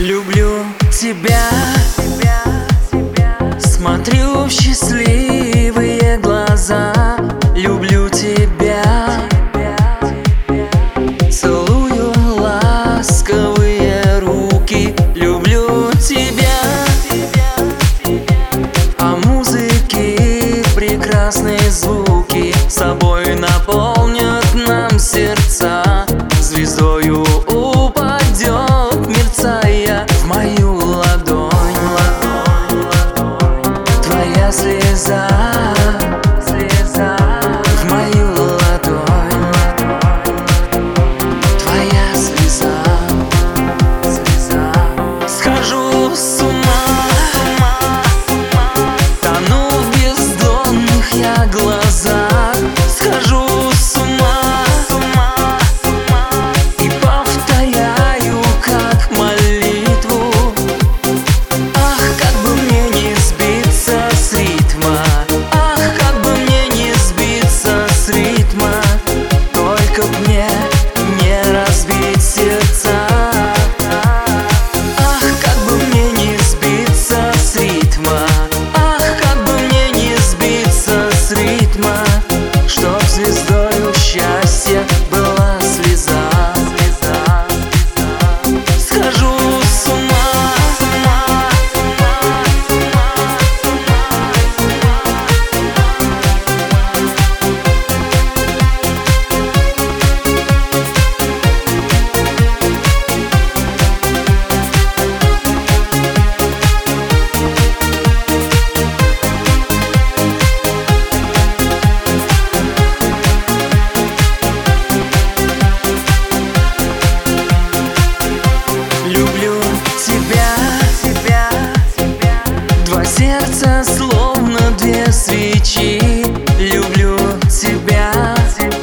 Люблю тебя, смотрю в счастливые глаза. Люблю тебя, целую ласковые руки. Люблю тебя, а музыки прекрасные звуки собой наполнят нам сердца. Звездою упадет, мерцая, в мою ладонь. Твоя слеза, в мою ладонь. Твоя слеза. Схожу с ума, тону в бездонных я глазах. Схожу с ума и повторяю как молитву. Ах, как бы мне не сбиться с ритма, ах, как бы мне не сбиться с ритма. Только б мне не разбить сердца. Ах, как бы мне не сбиться с ритма, ах, как бы мне не сбиться с ритма. Чтоб звездою счастья была слеза. Схожу с ума, люблю тебя. Два сердца словно две свечи. Люблю тебя,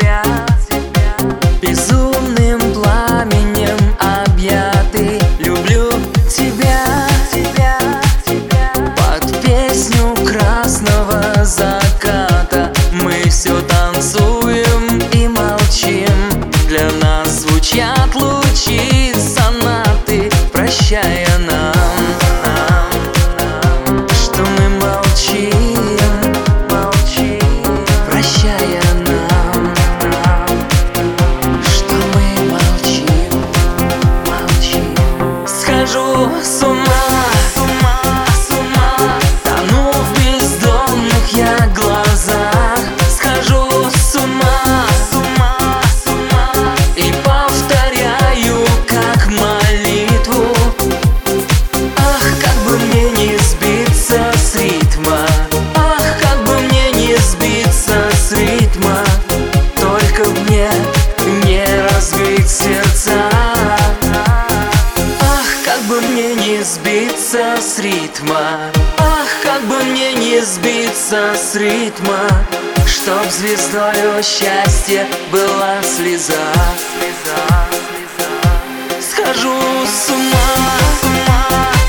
безумным пламенем объятый. Люблю тебя, под песню красного заката. Мы все танцуем и молчим. Для нас звучат лучи сонаты, прощая нам, что мы молчим, прощая нам, что мы молчим. Схожу с ума, тону в бездонных я глазах. Схожу с ума и повторяю как молитву. Ах, как бы мне не сбиться с ритма, ах, как бы мне не сбиться с ритма. Только мне не разбить сердца. Ах, как бы мне не сбиться с ритма, ах, как бы мне не сбиться с ритма. Чтоб звездою счастья была слеза. Схожу с ума.